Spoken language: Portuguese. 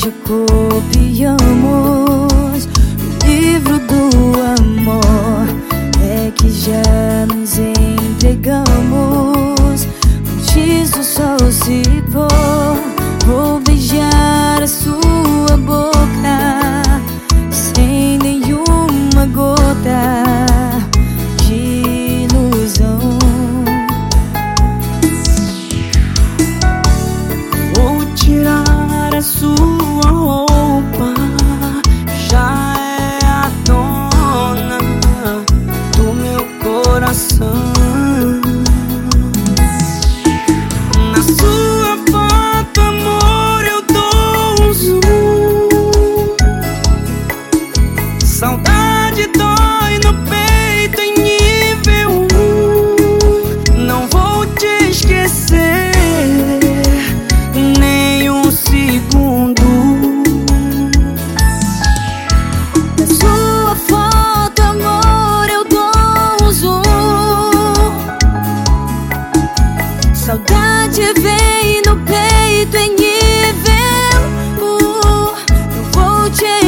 já copiamos o livro do amor. É que já nos entregamos antes do sol se pôr. Vou beijar a sua boca sem nenhuma gota de ilusão. Vou tirar a sua roupa, já é a dona do meu coração. Na sua foto, amor, eu dou um zoom. Saudade dói no peito em nível 1. Não vou te esquecer nem um segundo. Na sua foto, amor, eu dou um zoom. Saudade vem no peito em nível 1. Não vou te